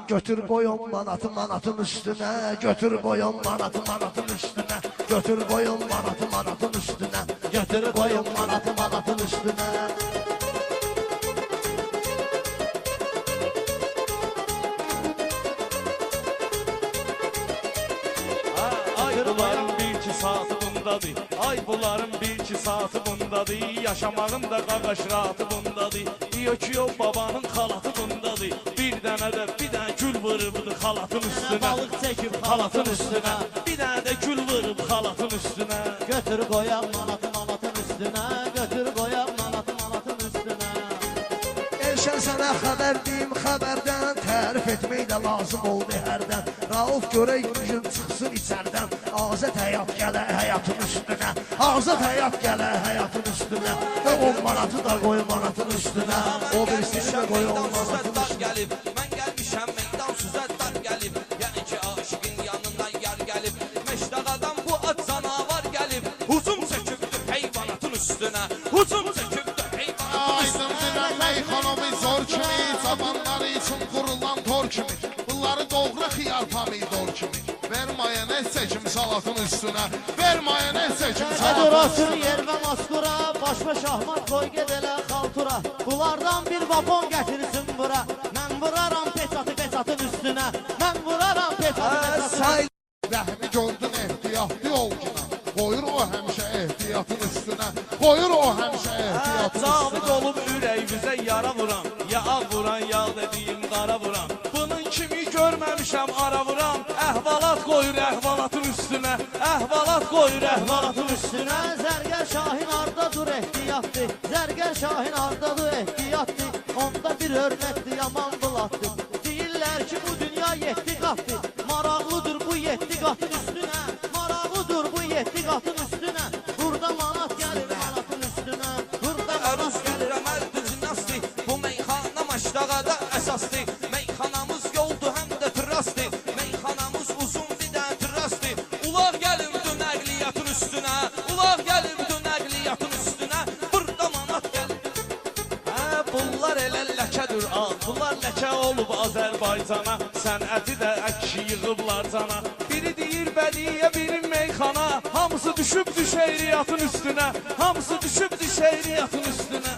Götür koyun manatı manatın üstüne. Götür koyun manatı manatın üstüne. Götür koyun manatı manatın üstüne. Götür koyun manatı manatın üstüne. Ay bunların bir iki saati bundadır. Ay bunların bir iki saati bundadır. Yaşamağın da qaqaşratı bundadır. Diyor ki o babanın xalatı bundadır. Bir dənə də bir dənə gül vırıbdı xalatın üstünə. Balık çekip Xalatın üstünə. Bir dənə də gül vırıb xalatın üstünə. Götür koyan manatı manatın üstüne. Götür koyan manatı manatın üstüne. Elşən sənə xəbər deyim xəbərdən. Tərif etmək də lazım oldu hərdən. Rauf görək gücün çıxsın içərdən. Azət həyat gələ həyatın üstünə. Azət həyat gələ həyatın üstünə. Və 10 manatı da qoy manatın üstünə. O birisini də qoy 10 manatın üstünə. Mən gəlmişəm meydan süzə dar gəlib. Yəni ki aşıqın yanından yar gəlib. Məşdağadan bu at canavar gəlib. Hücum çəkibdir heyvanatın üstünə. Hücum çəkibdir heyvanatın üstünə. Aydın meyxanamı zor kimi, cavanları için kurulan tor kimi. Bunları doğru xiyar pomidor kimi. Ver mayonez çekim salatın üstüne. Ver mayonez çekim salatın Edorasın üstüne. yer ve maskura. Başma şahmat koy gedele xaltura. Bunlardan bir vapon getirsin bura. Ben vuraram peçatın üstüne. Ben vuraram peçatın üstüne. Rəhmi gördün ehtiyatlı ol yine. Koyur o həmişə ehtiyatın üstüne. Koyur o həmişə ehtiyatın Zabit üstüne. olub ürəyimizə yara vuran. Ya ağ vuran ya dediyim qara vuran. Bunun kimi görməmişəm ara vuran. Əhvalat qoyur əhvalatın üstünə. Əhvalat qoyur əhvalatın üstünə. Zərgər Şahin arda dur ehtiyatlı. Zərgər Şahin arda dur ehtiyatlı. Onda bir hörmətli yaman bulatlı. Deyirlər ki bu dünya 7 qatlı. Maraqlıdır bu 7 qatın üstünə. Maraqlıdır bu 7 qatın üstünə. Burada manat gəlir manatın üstünə. Burada manat Əruz gəlir əməldir cinasti. Bu meyxana Məşdağada əsasdır. Meyxanamız yoldur həm də trastdır. Meyxanamız uzun bir də trastdır. Ulaq gəlim dün əqliyyatın üstünə. Ulaq gəlim dün əqliyyatın üstünə. Burada manat gəlir. Bunlar elə ləkədir al. Bunlar ləkə olub Azərbaycana. Sənəti də əkşi yığıblar cana. Biri deyir bədiyə, biri meyxana. Hamısı düşüb düşəyriyatın üstünə. Hamısı düşüb düşəyriyatın üstünə.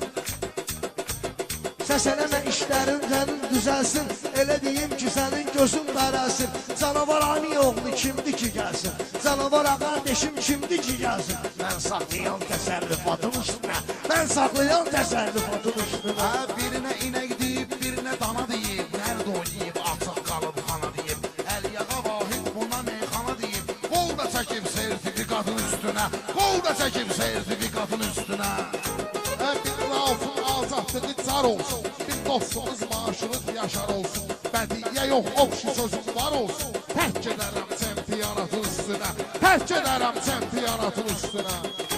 Səsələmə işlərin sənin düzəlsin. Elə deyim ki sənin gözün qarasın. Canavar ani oğlu kimdi ki gəlsin? Canavar qardeşim kimdi ki gəlsin? Mən saxlayan təsərrüfatın üstünə. Mən saxlayan təsərrüfatın üstünə. Birine inek deyib, birine dana deyib. Nerede oynayıb, açıq qalıb xana deyib. Əliyağa vahid buna meyxana deyib. Qol da çəkib sertifikatın üstüne. Qol da çəkib sertifikatın üstüne. Bir Rauf'un azadlığı car olsun. Bir dostumuz maaşınız yaşar olsun. Bədiyyə yox, obşi sözüm var olsun. Tək gedərəm çempionatın üstüne. Tək gedərəm çempionatın üstüne.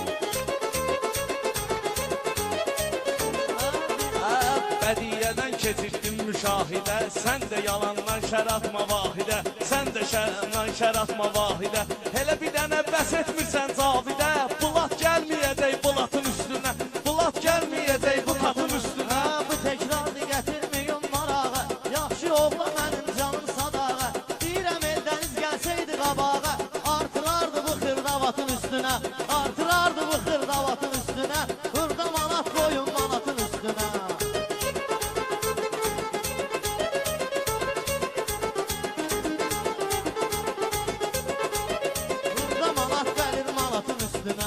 Bədiyədən keçirdin müşahidə. Sən də yalandan şər atma vahidə. Sən də yalandan şər atma vahidə. Elə bir dənə bəs etmirsən cavidə. Bulat gəlməyəcək bulatın üstünə. Bulat gəlməyəcək bulatın üstünə. Bu təkrarı gətirməyin marağa. Yaxşı oğlu mənim canım sadağa. Deyirəm eldəniz gəlsəydi qabağa. Artırardı bu xırdavatın üstünə. Artırardı bu xırdavatın üstünə. Burada manat koyun manatın üstünə. Burada manat gəlir manatın üstünə.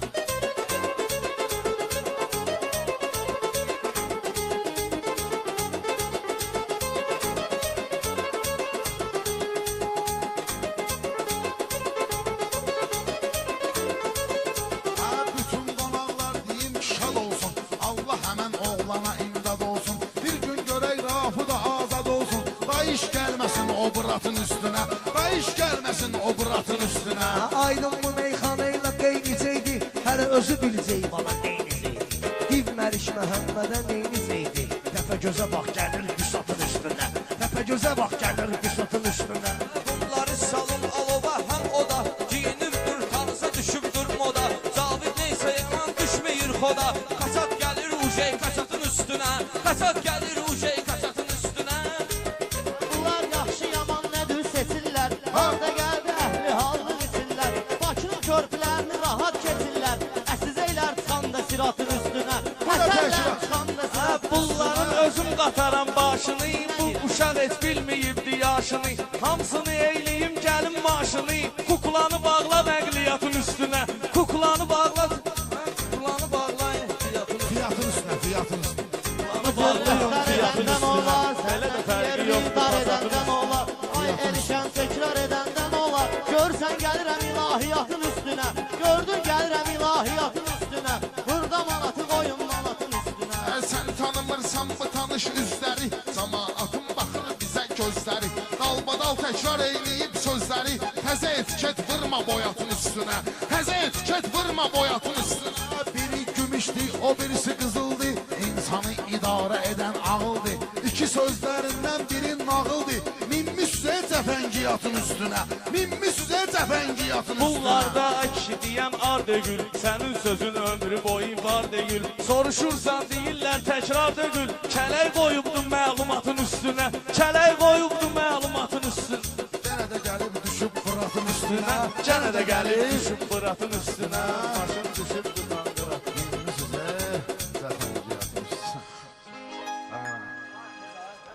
Bütün qonaqlar deyim şad olsun. Allah həmən oğlana imdad olsun. Bir gün görək Rauf'u da azad olsun. Dayış gəlməsin o bıratın üstüne. Dayış gəlməsin o bıratın üstüne. Aydın bu meyxanayla qeynəcəkdi. Hələ özü biləcək bana neynəcəkdi. Div Məriş Məhəmmədə neynəcəkdi. Təpə gözə bax gəlir Qüsatın üstünə. Təpə gözə bax gəlir Qüsatın üstünə. Bunları salın alova həm o da. Giyinibdir tanısa düşübdür moda. Cavid neysə yaman düşməyir xoda. Kaçak gəlir ujey kaçatın üstünə. Kaçak gəlir ujey kaçatın üstünə. Bunlar üstünə Bu da Əsərdən təşkilat. çıxan desən Bunların özüm qataram başını, bu uşaq heç bilməyibdi yaşını. Hamısını eyləyim gəlim maşını, kuklanı bağla nəqliyyatın üstünə. Kuklanı bağla, kuklanı bağla nəqliyyatın üstünə. Fiyatın üstünə, fiyatın üstünə. Göstər edəndən olar, Belə də səndən fərqi yerini yoxdur, dar satın edəndən olar Ay erişən təkrar edəndən olar Görsən gəlirəm ilahiyyatın üstünə Gördün gəlirəm ilahiyyatın üstünə Burada manatı qoyun manatın üstünə Sən tanımırsan mı tanış üzləri Camaatın baxır bizə gözləri Dalbadal təkrar eyləyib sözləri Təzə etiket vırma boyatın üstünə Təzə etiket vırma boyatın üstünə Biri gümüşdü, o birisi qızıldı İnsanı idarə edən ağıldı İki sözlərindən biri nağıldı Minmiş üzə cəfəngiyyatın üstünə Minmiş üzə cəfəngiyyatın üstünə Bunlarda kişi deyən Ardegül, sənin sözün ömrü boyu var deyil. Soruşursan deyirlər təkrar dögül, kələk qoyubdu məlumatın üstünə. Kələk qoyubdu məlumatın üstünə. Yenə də gəlib düşüb Fıratın üstünə Gənə də gəlib düşüb Fıratın üstünə.